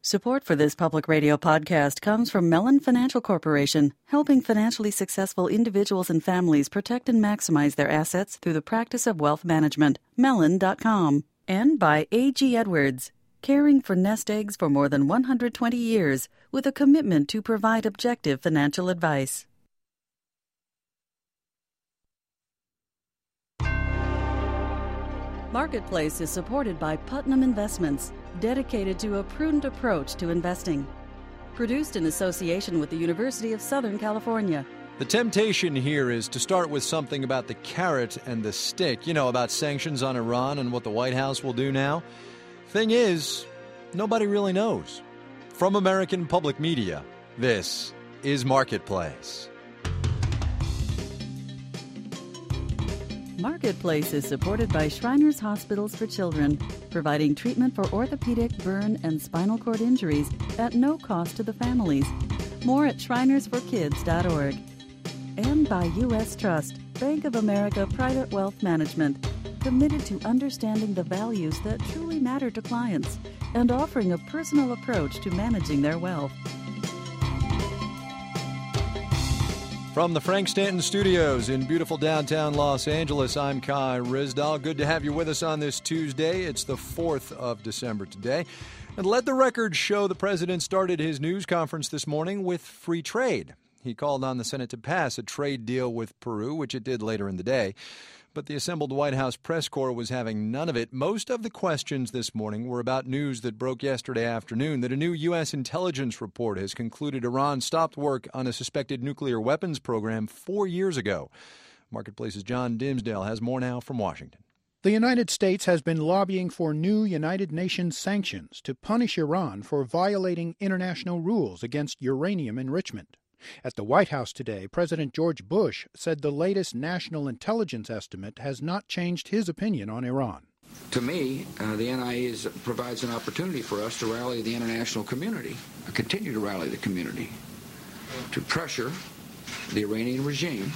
Support for this public radio podcast comes from Mellon Financial Corporation, helping financially successful individuals and families protect and maximize their assets through the practice of wealth management. Mellon.com. And by A.G. Edwards, caring for nest eggs for more than 120 years with a commitment to provide objective financial advice. Marketplace is supported by Putnam Investments, dedicated to a prudent approach to investing. Produced in association with the University of Southern California. The temptation here is to start with something about the carrot and the stick, about sanctions on Iran and what the White House will do now. Thing is, nobody really knows. From American Public Media, this is Marketplace. Marketplace is supported by Shriners Hospitals for Children, providing treatment for orthopedic, burn, and spinal cord injuries at no cost to the families. More at shrinersforkids.org. And by U.S. Trust, Bank of America Private Wealth Management, committed to understanding the values that truly matter to clients and offering a personal approach to managing their wealth. From the Frank Stanton Studios in beautiful downtown Los Angeles, I'm Kai Ryssdal. Good to have you with us on this Tuesday. It's the 4th of December today. And let the record show the president started his news conference this morning with free trade. He called on the Senate to pass a trade deal with Peru, which it did later in the day. But the assembled White House press corps was having none of it. Most of the questions this morning were about news that broke yesterday afternoon that a new U.S. intelligence report has concluded Iran stopped work on a suspected nuclear weapons program 4 years ago. Marketplace's John Dimsdale has more now from Washington. The United States has been lobbying for new United Nations sanctions to punish Iran for violating international rules against uranium enrichment. At the White House today, President George Bush said the latest national intelligence estimate has not changed his opinion on Iran. To me, the NIE provides an opportunity for us to rally the international community, continue to rally the community, to pressure the Iranian regime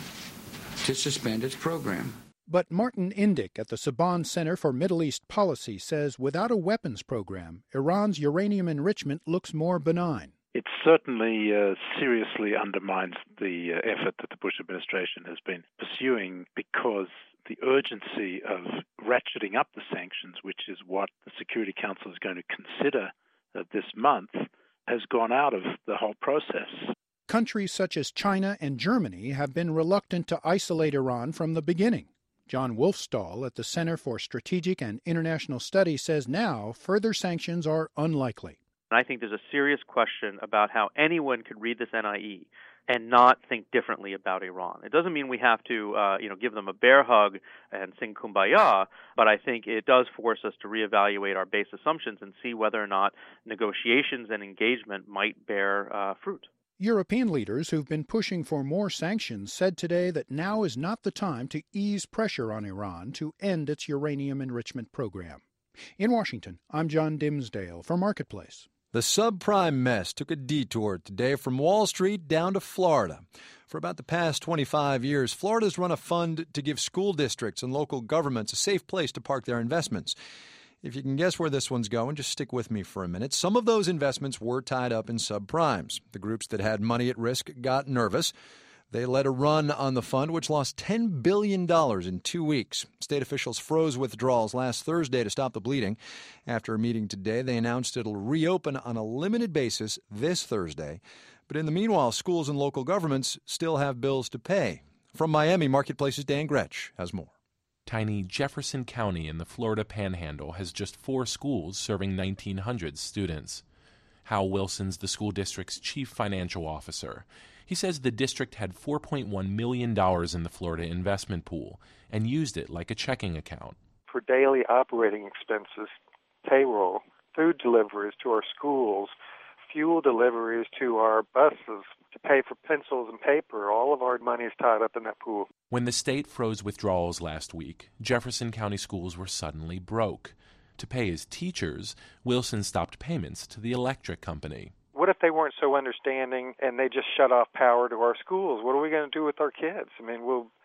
to suspend its program. But Martin Indyk at the Saban Center for Middle East Policy says without a weapons program, Iran's uranium enrichment looks more benign. It certainly seriously undermines the effort that the Bush administration has been pursuing because the urgency of ratcheting up the sanctions, which is what the Security Council is going to consider this month, has gone out of the whole process. Countries such as China and Germany have been reluctant to isolate Iran from the beginning. John Wolfstall at the Center for Strategic and International Studies says now further sanctions are unlikely. I think there's a serious question about how anyone could read this NIE and not think differently about Iran. It doesn't mean we have to, give them a bear hug and sing kumbaya, but I think it does force us to reevaluate our base assumptions and see whether or not negotiations and engagement might bear fruit. European leaders who've been pushing for more sanctions said today that now is not the time to ease pressure on Iran to end its uranium enrichment program. In Washington, I'm John Dimsdale for Marketplace. The subprime mess took a detour today from Wall Street down to Florida. For about the past 25 years, Florida's run a fund to give school districts and local governments a safe place to park their investments. If you can guess where this one's going, just stick with me for a minute. Some of those investments were tied up in subprimes. The groups that had money at risk got nervous. They led a run on the fund, which lost $10 billion in 2 weeks. State officials froze withdrawals last Thursday to stop the bleeding. After a meeting today, they announced it'll reopen on a limited basis this Thursday. But in the meanwhile, schools and local governments still have bills to pay. From Miami, Marketplace's Dan Gretsch has more. Tiny Jefferson County in the Florida Panhandle has just 4 schools serving 1,900 students. Hal Wilson's the school district's chief financial officer. He says the district had $4.1 million in the Florida investment pool and used it like a checking account. For daily operating expenses, payroll, food deliveries to our schools, fuel deliveries to our buses, to pay for pencils and paper, all of our money is tied up in that pool. When the state froze withdrawals last week, Jefferson County schools were suddenly broke. To pay his teachers, Wilson stopped payments to the electric company. What if they weren't so understanding and they just shut off power to our schools? What are we going to do with our kids? I mean, we'll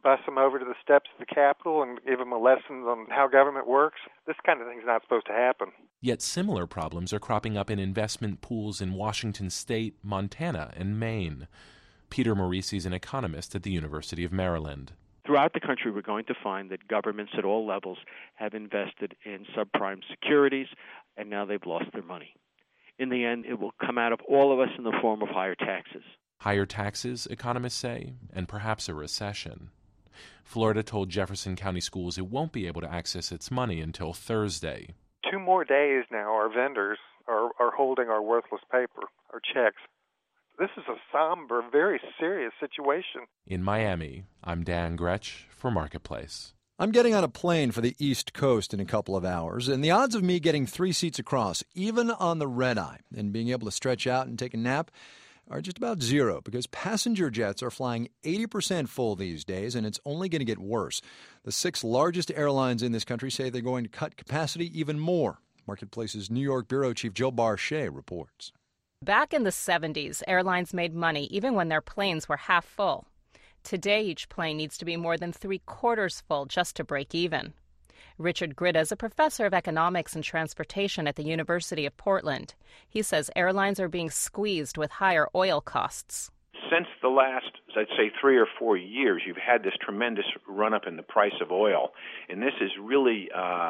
bus them over to the steps of the Capitol and give them a lesson on how government works. This kind of thing's not supposed to happen. Yet similar problems are cropping up in investment pools in Washington State, Montana, and Maine. Peter Morisi is an economist at the University of Maryland. Throughout the country, we're going to find that governments at all levels have invested in subprime securities, and now they've lost their money. In the end, it will come out of all of us in the form of higher taxes. Higher taxes, economists say, and perhaps a recession. Florida told Jefferson County Schools it won't be able to access its money until Thursday. 2 more days now, our vendors are holding our worthless paper, our checks. This is a somber, very serious situation. In Miami, I'm Dan Gretsch for Marketplace. I'm getting on a plane for the East Coast in a couple of hours, and the odds of me getting 3 seats across, even on the red-eye, and being able to stretch out and take a nap are just about zero, because passenger jets are flying 80% full these days, and it's only going to get worse. The 6 largest airlines in this country say they're going to cut capacity even more. Marketplace's New York bureau chief Jill Barchet reports. Back in the 70s, airlines made money even when their planes were half full. Today, each plane needs to be more than 3/4 full just to break even. Richard Gritta is a professor of economics and transportation at the University of Portland. He says airlines are being squeezed with higher oil costs. Since the last, I'd say, 3 or 4 years, you've had this tremendous run-up in the price of oil, and this has really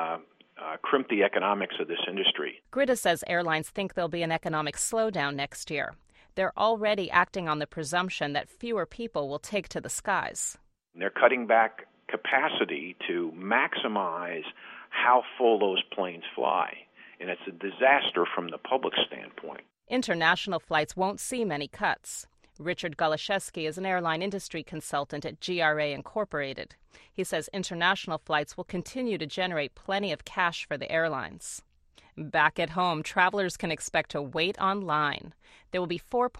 crimped the economics of this industry. Gritta says airlines think there'll be an economic slowdown next year. They're already acting on the presumption that fewer people will take to the skies. They're cutting back capacity to maximize how full those planes fly, and it's a disaster from the public standpoint. International flights won't see many cuts. Richard Goloszewski is an airline industry consultant at GRA Incorporated. He says international flights will continue to generate plenty of cash for the airlines. Back at home, travelers can expect to wait online. There will be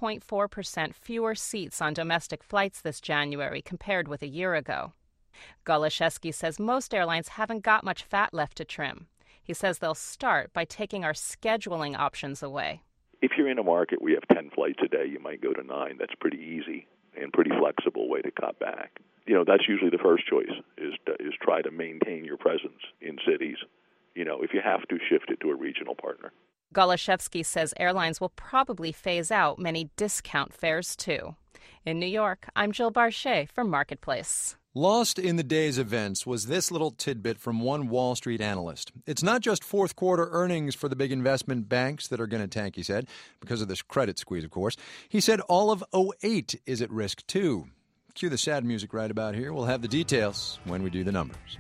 4.4% fewer seats on domestic flights this January compared with a year ago. Goloszewski says most airlines haven't got much fat left to trim. He says they'll start by taking our scheduling options away. If you're in a market where you have 10 flights a day, you might go to 9. That's pretty easy and pretty flexible way to cut back. That's usually the first choice, is try to maintain your presence in cities. If you have to, shift it to a regional partner. Goloszewski says airlines will probably phase out many discount fares, too. In New York, I'm Jill Barchet for Marketplace. Lost in the day's events was this little tidbit from one Wall Street analyst. It's not just fourth quarter earnings for the big investment banks that are going to tank, he said, because of this credit squeeze, of course. He said all of 2008 is at risk, too. Cue the sad music right about here. We'll have the details when we do the numbers.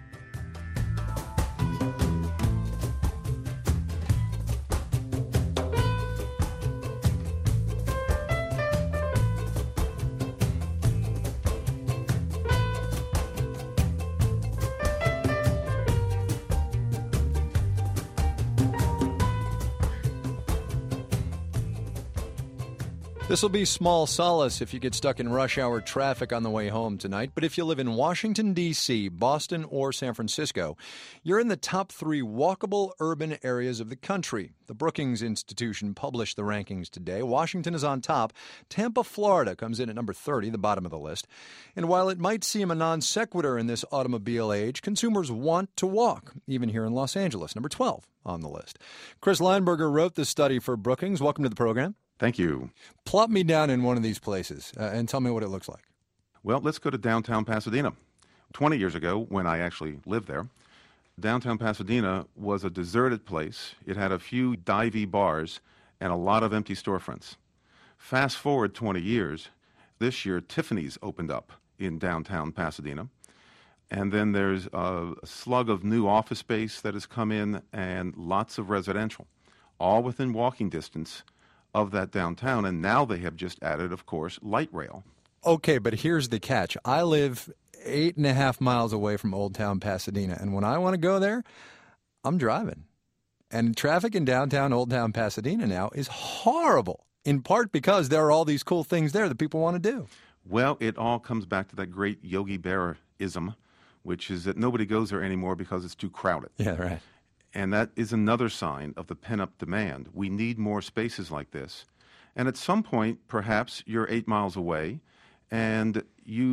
This will be small solace if you get stuck in rush hour traffic on the way home tonight. But if you live in Washington, D.C., Boston, or San Francisco, you're in the top 3 walkable urban areas of the country. The Brookings Institution published the rankings today. Washington is on top. Tampa, Florida comes in at number 30, the bottom of the list. And while it might seem a non sequitur in this automobile age, consumers want to walk, even here in Los Angeles, number 12 on the list. Chris Lineberger wrote this study for Brookings. Welcome to the program. Thank you. Plop me down in one of these places and tell me what it looks like. Well, let's go to downtown Pasadena. 20 years ago, when I actually lived there, downtown Pasadena was a deserted place. It had a few divey bars and a lot of empty storefronts. Fast forward 20 years, this year Tiffany's opened up in downtown Pasadena. And then there's a slug of new office space that has come in and lots of residential, all within walking distance of that downtown, and now they have just added, of course, light rail. Okay, but here's the catch. I live 8.5 miles away from Old Town Pasadena, and when I want to go there, I'm driving. And traffic in downtown Old Town Pasadena now is horrible, in part because there are all these cool things there that people want to do. Well, it all comes back to that great Yogi Berra-ism, which is that nobody goes there anymore because it's too crowded. Yeah, right. And that is another sign of the pent-up demand. We need more spaces like this. And at some point, perhaps you're 8 miles away, and you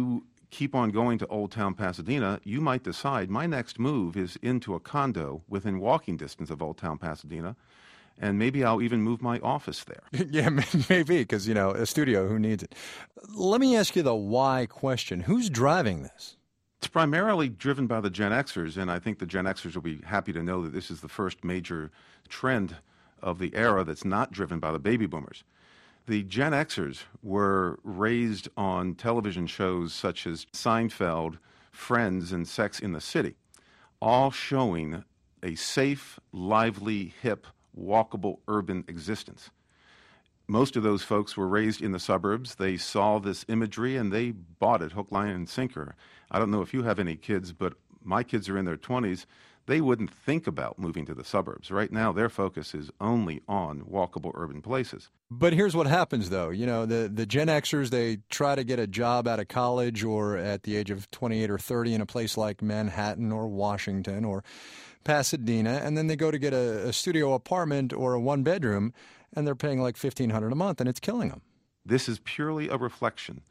keep on going to Old Town Pasadena, you might decide my next move is into a condo within walking distance of Old Town Pasadena, and maybe I'll even move my office there. Yeah, maybe, because, a studio, who needs it? Let me ask you the why question. Who's driving this? It's primarily driven by the Gen Xers, and I think the Gen Xers will be happy to know that this is the first major trend of the era that's not driven by the baby boomers. The Gen Xers were raised on television shows such as Seinfeld, Friends, and Sex in the City, all showing a safe, lively, hip, walkable urban existence. Most of those folks were raised in the suburbs. They saw this imagery and they bought it hook, line, and sinker. I don't know if you have any kids, but my kids are in their 20s. They wouldn't think about moving to the suburbs. Right now, their focus is only on walkable urban places. But here's what happens, though. The Gen Xers, they try to get a job out of college or at the age of 28 or 30 in a place like Manhattan or Washington or Pasadena, and then they go to get a studio apartment or a one-bedroom, and they're paying like $1,500 a month, and it's killing them. This is purely a reflection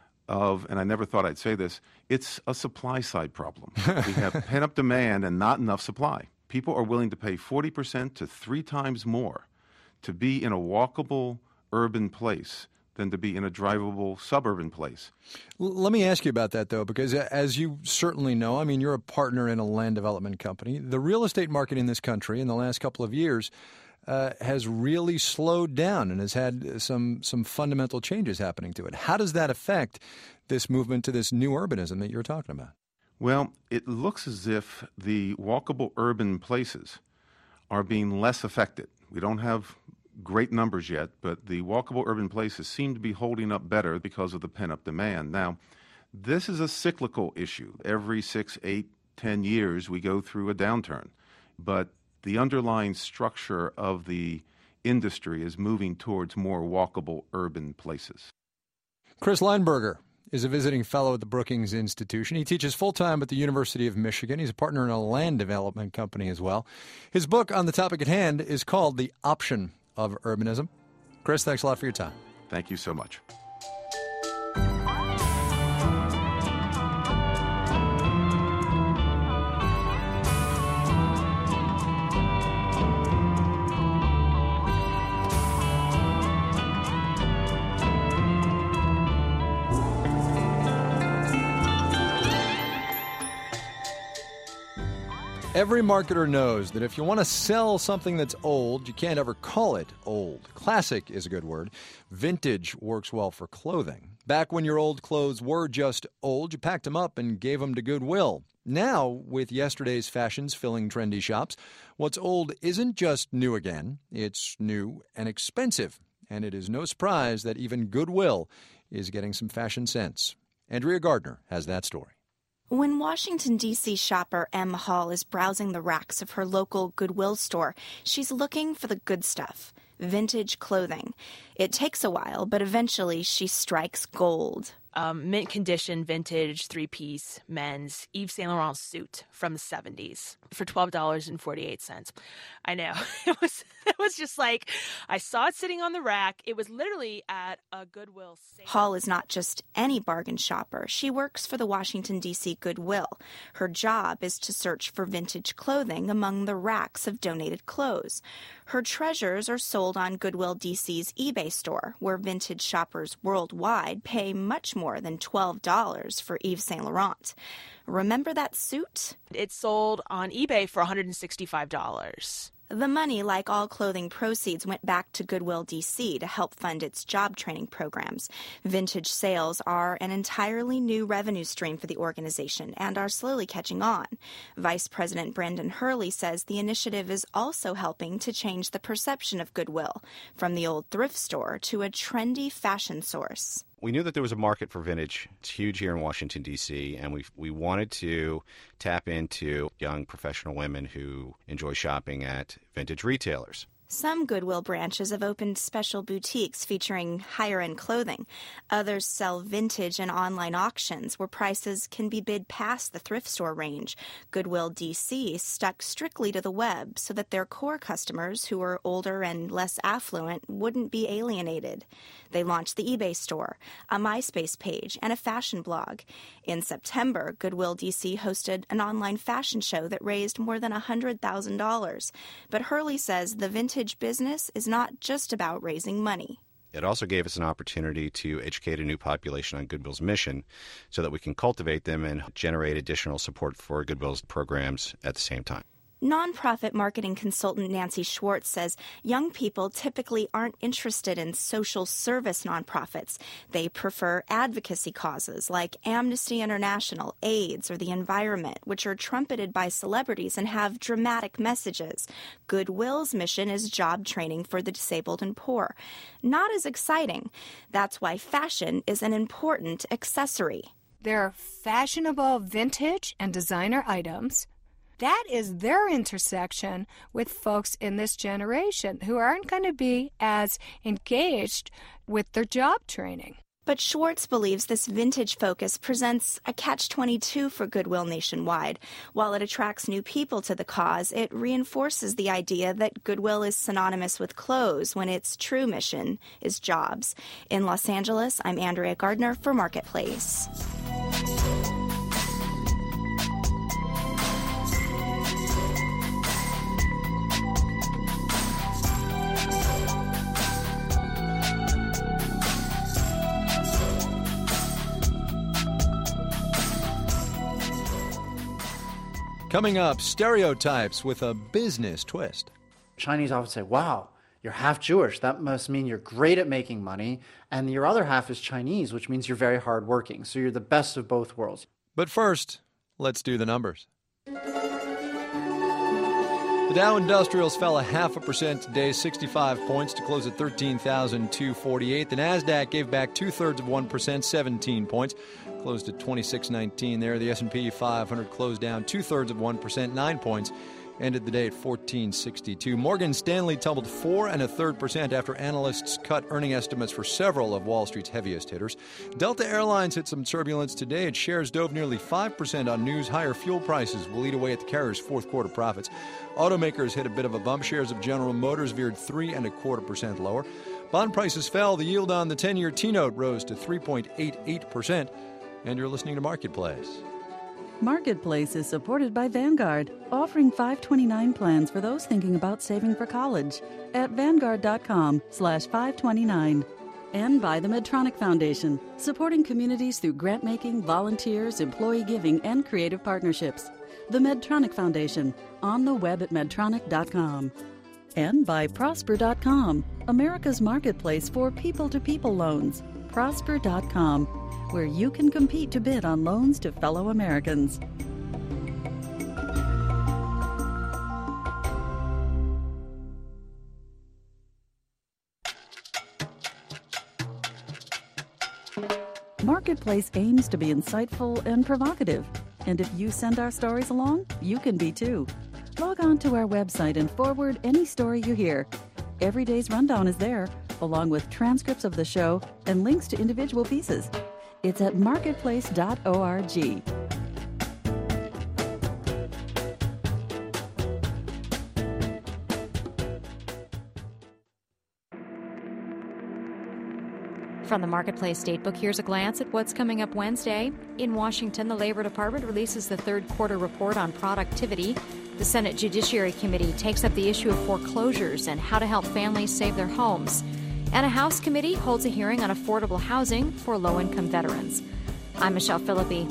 of, and I never thought I'd say this, it's a supply-side problem. We have pent-up demand and not enough supply. People are willing to pay 40% to 3 times more to be in a walkable urban place than to be in a drivable suburban place. Let me ask you about that, though, because as you certainly know, you're a partner in a land development company. The real estate market in this country in the last couple of years has really slowed down and has had some fundamental changes happening to it. How does that affect this movement to this new urbanism that you're talking about? Well, it looks as if the walkable urban places are being less affected. We don't have great numbers yet, but the walkable urban places seem to be holding up better because of the pent-up demand. Now, this is a cyclical issue. Every 6, 8, 10 years we go through a downturn, but the underlying structure of the industry is moving towards more walkable urban places. Chris Leinberger is a visiting fellow at the Brookings Institution. He teaches full-time at the University of Michigan. He's a partner in a land development company as well. His book on the topic at hand is called The Option of Urbanism. Chris, thanks a lot for your time. Thank you so much. Every marketer knows that if you want to sell something that's old, you can't ever call it old. Classic is a good word. Vintage works well for clothing. Back when your old clothes were just old, you packed them up and gave them to Goodwill. Now, with yesterday's fashions filling trendy shops, what's old isn't just new again. It's new and expensive. And it is no surprise that even Goodwill is getting some fashion sense. Andrea Gardner has that story. When Washington, D.C. shopper Em Hall is browsing the racks of her local Goodwill store, she's looking for the good stuff, vintage clothing. It takes a while, but eventually she strikes gold. Mint condition, vintage, 3-piece, men's Yves Saint Laurent suit from the 70s for $12.48. I know. It was just like, I saw it sitting on the rack. It was literally at a Goodwill sale. Hall is not just any bargain shopper. She works for the Washington, D.C. Goodwill. Her job is to search for vintage clothing among the racks of donated clothes. Her treasures are sold on Goodwill DC's eBay store, where vintage shoppers worldwide pay much more than $12 for Yves Saint Laurent. Remember that suit? It sold on eBay for $165. The money, like all clothing proceeds, went back to Goodwill DC to help fund its job training programs. Vintage sales are an entirely new revenue stream for the organization and are slowly catching on. Vice President Brandon Hurley says the initiative is also helping to change the perception of Goodwill from the old thrift store to a trendy fashion source. We knew that there was a market for vintage. It's huge here in Washington, D.C., and we wanted to tap into young professional women who enjoy shopping at vintage retailers. Some Goodwill branches have opened special boutiques featuring higher-end clothing. Others sell vintage and online auctions where prices can be bid past the thrift store range. Goodwill DC stuck strictly to the web so that their core customers, who are older and less affluent, wouldn't be alienated. They launched the eBay store, a MySpace page, and a fashion blog. In September, Goodwill DC hosted an online fashion show that raised more than $100,000. But Hurley says the vintage business is not just about raising money. It also gave us an opportunity to educate a new population on Goodwill's mission so that we can cultivate them and generate additional support for Goodwill's programs at the same time. Nonprofit marketing consultant Nancy Schwartz says young people typically aren't interested in social service nonprofits. They prefer advocacy causes like Amnesty International, AIDS, or the environment, which are trumpeted by celebrities and have dramatic messages. Goodwill's mission is job training for the disabled and poor. Not as exciting. That's why fashion is an important accessory. There are fashionable vintage and designer items. That is their intersection with folks in this generation who aren't going to be as engaged with their job training. But Schwartz believes this vintage focus presents a catch-22 for Goodwill nationwide. While it attracts new people to the cause, it reinforces the idea that Goodwill is synonymous with clothes when its true mission is jobs. In Los Angeles, I'm Andrea Gardner for Marketplace. Coming up, stereotypes with a business twist. Chinese often say, wow, you're half Jewish. That must mean you're great at making money. And your other half is Chinese, which means you're very hardworking. So you're the best of both worlds. But first, let's do the numbers. The Dow Industrials fell 0.5% today, 65 points to close at 13,248. The Nasdaq gave back 0.2%, 17 points, closed at 2619 there. The S&P 500 closed down 0.2%, 9 points, ended the day at 1462. Morgan Stanley tumbled 4.33% after analysts cut earning estimates for several of Wall Street's heaviest hitters. Delta Airlines hit some turbulence today. Its shares dove nearly 5% on news higher fuel prices will eat away at the carrier's fourth quarter profits. Automakers hit a bit of a bump. Shares of General Motors veered 3.25% lower. Bond prices fell. The yield on the 10-year T-note rose to 3.88%. And you're listening to Marketplace. Marketplace is supported by Vanguard, offering 529 plans for those thinking about saving for college at Vanguard.com/529. And by the Medtronic Foundation, supporting communities through grant-making, volunteers, employee giving, and creative partnerships. The Medtronic Foundation, on the web at Medtronic.com. And by Prosper.com, America's marketplace for people-to-people loans. Prosper.com, where you can compete to bid on loans to fellow Americans. Marketplace aims to be insightful and provocative. And if you send our stories along, you can be too. Log on to our website and forward any story you hear. Every day's rundown is there, along with transcripts of the show and links to individual pieces. It's at marketplace.org. From the Marketplace Datebook, here's a glance at what's coming up Wednesday. In Washington, the Labor Department releases the third quarter report on productivity. The Senate Judiciary Committee takes up the issue of foreclosures and how to help families save their homes. And a House committee holds a hearing on affordable housing for low-income veterans. I'm Michelle Philippi.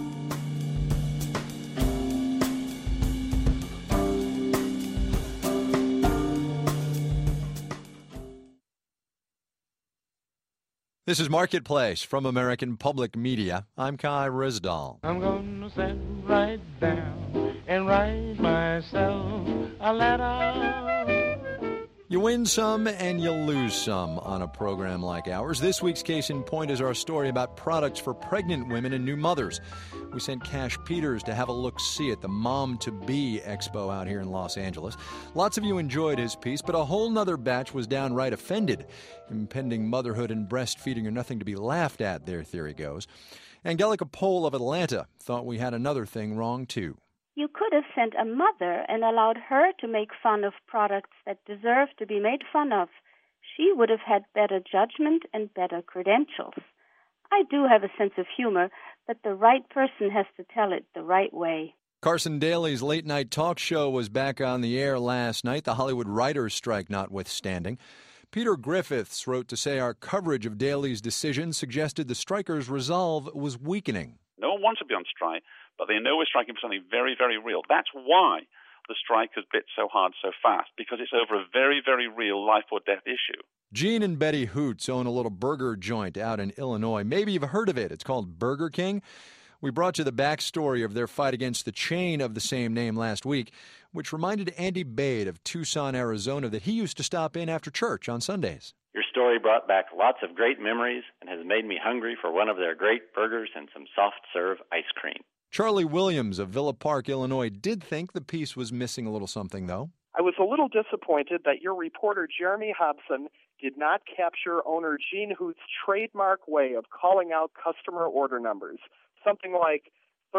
This is Marketplace from American Public Media. I'm Kai Risdall. I'm going to sit right down and write myself a letter. You win some and you lose some on a program like ours. This week's Case in Point is our story about products for pregnant women and new mothers. We sent Cash Peters to have a look-see at the Mom2Be Expo out here in Los Angeles. Lots of you enjoyed his piece, but a whole nother batch was downright offended. Impending motherhood and breastfeeding are nothing to be laughed at, their theory goes. Angelica Pohl of Atlanta thought we had another thing wrong, too. You could have sent a mother and allowed her to make fun of products that deserve to be made fun of. She would have had better judgment and better credentials. I do have a sense of humor, but the right person has to tell it the right way. Carson Daly's late-night talk show was back on the air last night, the Hollywood writers' strike notwithstanding. Peter Griffiths wrote to say our coverage of Daly's decision suggested the strikers' resolve was weakening. No one wants to be on strike, but they know we're striking for something very, very real. That's why the strike has bit so hard so fast, because it's over a very, very real life or death issue. Gene and Betty Hoots own a little burger joint out in Illinois. Maybe you've heard of it. It's called Burger King. We brought you the backstory of their fight against the chain of the same name last week, which reminded Andy Bade of Tucson, Arizona, that he used to stop in after church on Sundays. Your story brought back lots of great memories and has made me hungry for one of their great burgers and some soft-serve ice cream. Charlie Williams of Villa Park, Illinois, did think the piece was missing a little something, though. I was a little disappointed that your reporter, Jeremy Hobson, did not capture owner Gene Hoot's trademark way of calling out customer order numbers. Something like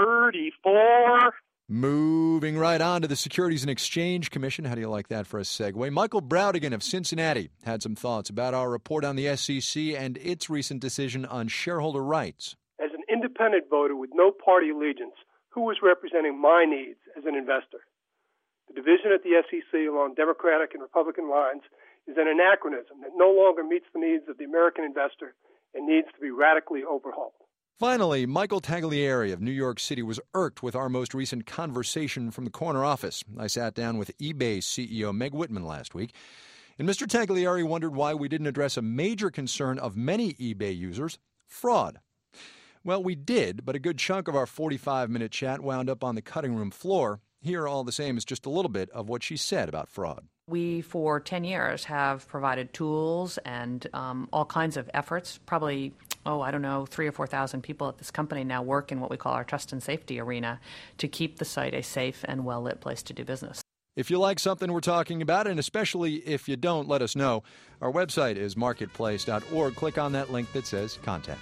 34. Moving right on to the Securities and Exchange Commission. How do you like that for a segue? Michael Browdigan of Cincinnati had some thoughts about our report on the SEC and its recent decision on shareholder rights. As an independent voter with no party allegiance, who was representing my needs as an investor? The division at the SEC along Democratic and Republican lines is an anachronism that no longer meets the needs of the American investor and needs to be radically overhauled. Finally, Michael Tagliari of New York City was irked with our most recent conversation from the corner office. I sat down with eBay CEO Meg Whitman last week, and Mr. Tagliari wondered why we didn't address a major concern of many eBay users, fraud. Well, we did, but a good chunk of our 45-minute chat wound up on the cutting room floor. Here, all the same, is just a little bit of what she said about fraud. We, for 10 years, have provided tools and all kinds of efforts. Probably, 3,000 or 4,000 people at this company now work in what we call our trust and safety arena to keep the site a safe and well-lit place to do business. If you like something we're talking about, and especially if you don't, let us know. Our website is marketplace.org. Click on that link that says Contact.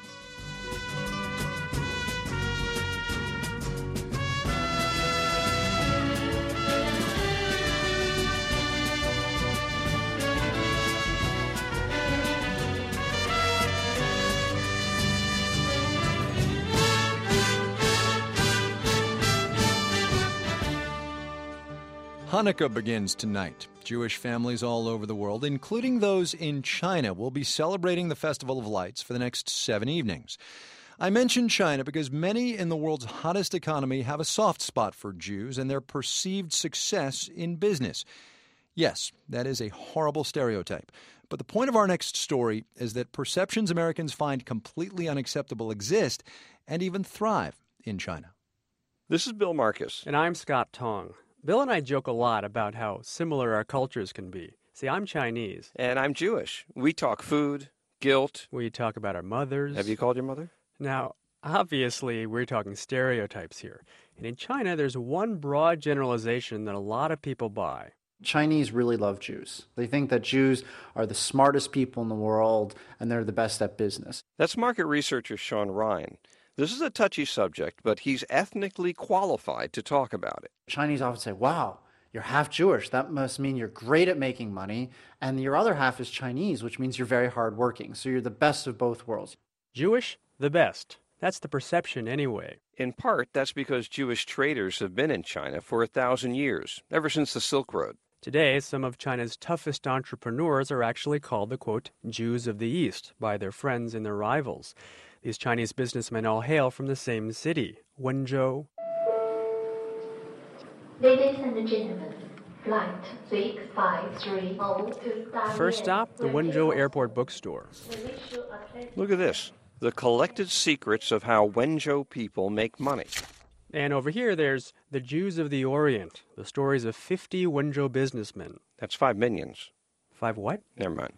Hanukkah begins tonight. Jewish families all over the world, including those in China, will be celebrating the Festival of Lights for the next 7 evenings. I mention China because many in the world's hottest economy have a soft spot for Jews and their perceived success in business. Yes, that is a horrible stereotype. But the point of our next story is that perceptions Americans find completely unacceptable exist and even thrive in China. This is Bill Marcus. And I'm Scott Tong. Bill and I joke a lot about how similar our cultures can be. See, I'm Chinese. And I'm Jewish. We talk food, guilt. We talk about our mothers. Have you called your mother? Now, obviously, we're talking stereotypes here. And in China, there's one broad generalization that a lot of people buy. Chinese really love Jews. They think that Jews are the smartest people in the world and they're the best at business. That's market researcher Sean Ryan. This is a touchy subject, but he's ethnically qualified to talk about it. Chinese often say, wow, you're half Jewish. That must mean you're great at making money. And your other half is Chinese, which means you're very hardworking. So you're the best of both worlds. Jewish, the best. That's the perception anyway. In part, that's because Jewish traders have been in China for 1,000 years, ever since the Silk Road. Today, some of China's toughest entrepreneurs are actually called the, quote, Jews of the East by their friends and their rivals. These Chinese businessmen all hail from the same city, Wenzhou. Ladies and gentlemen, flight 6530 to First stop, the Wenzhou Airport Bookstore. Look at this, the collected secrets of how Wenzhou people make money. And over here, there's the Jews of the Orient, the stories of 50 Wenzhou businessmen. That's 5 minions. 5 what? Never mind.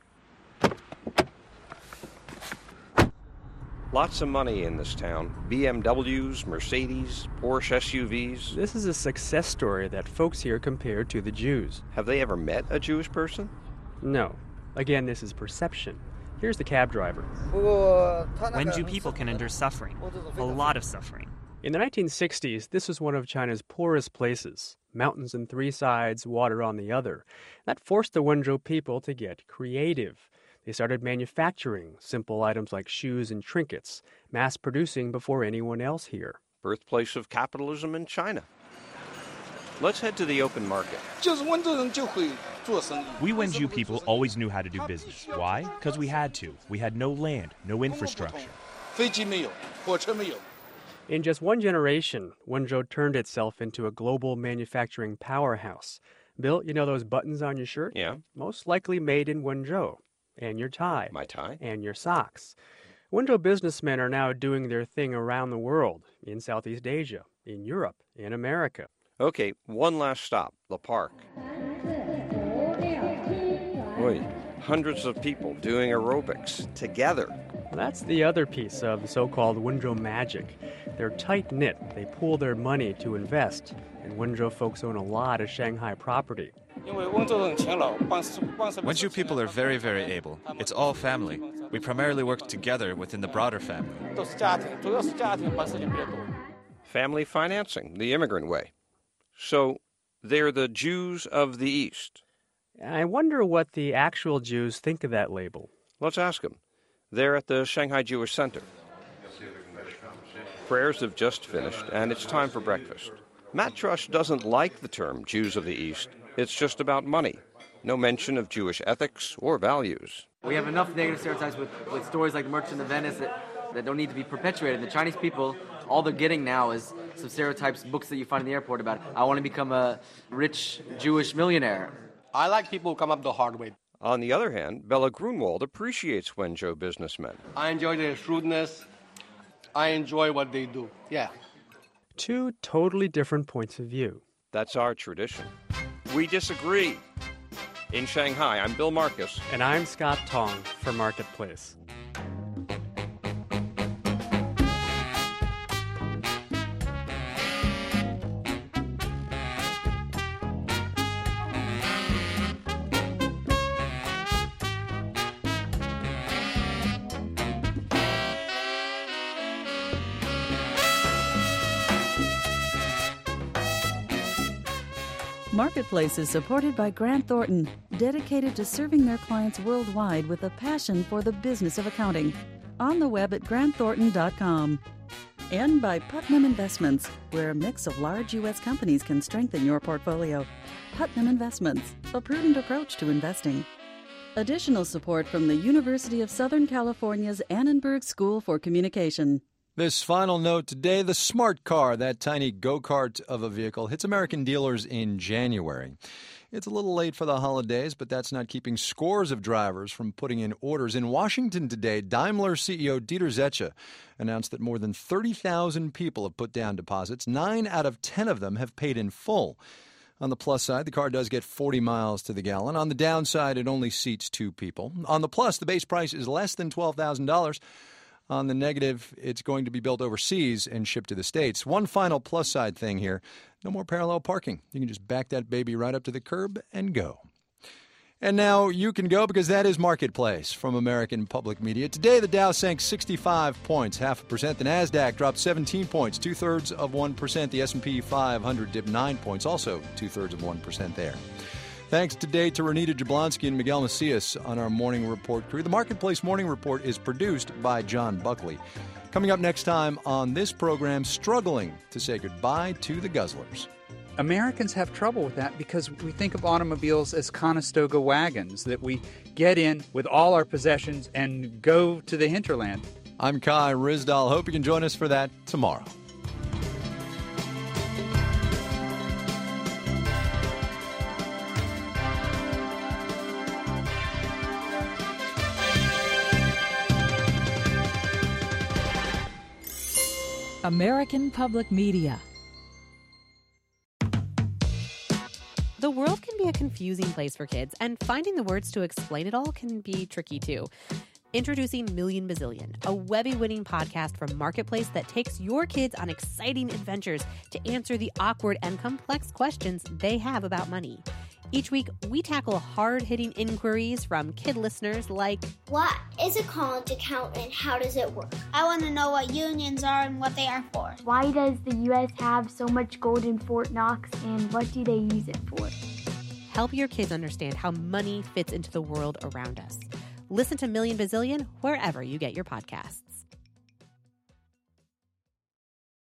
Lots of money in this town. BMWs, Mercedes, Porsche SUVs. This is a success story that folks here compare to the Jews. Have they ever met a Jewish person? No. Again, this is perception. Here's the cab driver. Wenzhou people can endure suffering, a lot of suffering. In the 1960s, this was one of China's poorest places. Mountains on 3 sides, water on the other. That forced the Wenzhou people to get creative. They started manufacturing simple items like shoes and trinkets, mass-producing before anyone else here. Birthplace of capitalism in China. Let's head to the open market. We Wenzhou people always knew how to do business. Why? Because we had to. We had no land, no infrastructure. In just one generation, Wenzhou turned itself into a global manufacturing powerhouse. Bill, you know those buttons on your shirt? Yeah. Most likely made in Wenzhou. And your tie. My tie. And your socks. Wenzhou businessmen are now doing their thing around the world, in Southeast Asia, in Europe, in America. Okay, one last stop, the park. Boy, hundreds of people doing aerobics together. That's the other piece of the so-called Wenzhou magic. They're tight-knit. They pool their money to invest. And Wenzhou folks own a lot of Shanghai property. Wenzhou people are very, very able. It's all family. We primarily work together within the broader family. Family financing, the immigrant way. So, they're the Jews of the East. I wonder what the actual Jews think of that label. Let's ask them. They're at the Shanghai Jewish Center. Prayers have just finished, and it's time for breakfast. Matt Trush doesn't like the term Jews of the East. It's just about money. No mention of Jewish ethics or values. We have enough negative stereotypes with stories like The Merchant of Venice that don't need to be perpetuated. The Chinese people, all they're getting now is some stereotypes, books that you find in the airport about, I want to become a rich Jewish millionaire. I like people who come up the hard way. On the other hand, Bella Grunwald appreciates Wenzhou businessmen. I enjoy their shrewdness. I enjoy what they do. Yeah. 2 totally different points of view. That's our tradition. We disagree. In Shanghai, I'm Bill Marcus. And I'm Scott Tong for Marketplace. Marketplace is supported by Grant Thornton, dedicated to serving their clients worldwide with a passion for the business of accounting. On the web at grantthornton.com. And by Putnam Investments, where a mix of large U.S. companies can strengthen your portfolio. Putnam Investments, a prudent approach to investing. Additional support from the University of Southern California's Annenberg School for Communication. This final note today, the Smart Car, that tiny go-kart of a vehicle, hits American dealers in January. It's a little late for the holidays, but that's not keeping scores of drivers from putting in orders. In Washington today, Daimler CEO Dieter Zetsche announced that more than 30,000 people have put down deposits. 9 out of 10 of them have paid in full. On the plus side, the car does get 40 miles to the gallon. On the downside, it only seats 2 people. On the plus, the base price is less than $12,000. On the negative, it's going to be built overseas and shipped to the States. One final plus side thing here, no more parallel parking. You can just back that baby right up to the curb and go. And now you can go because that is Marketplace from American Public Media. Today, the Dow sank 65 points, 0.5%. The NASDAQ dropped 17 points, 0.2%. The S&P 500 dipped 9 points, also 0.2% there. Thanks today to Renita Jablonski and Miguel Macias on our Morning Report crew. The Marketplace Morning Report is produced by John Buckley. Coming up next time on this program, struggling to say goodbye to the guzzlers. Americans have trouble with that because we think of automobiles as Conestoga wagons that we get in with all our possessions and go to the hinterland. I'm Kai Ryssdal. Hope you can join us for that tomorrow. American Public Media. The world can be a confusing place for kids, and finding the words to explain it all can be tricky too. Introducing Million Bazillion, a Webby-winning podcast from Marketplace that takes your kids on exciting adventures to answer the awkward and complex questions they have about money. Each week, we tackle hard-hitting inquiries from kid listeners like, what is a college account and how does it work? I want to know what unions are and what they are for. Why does the U.S. have so much gold in Fort Knox, and what do they use it for? Help your kids understand how money fits into the world around us. Listen to Million Bazillion wherever you get your podcasts.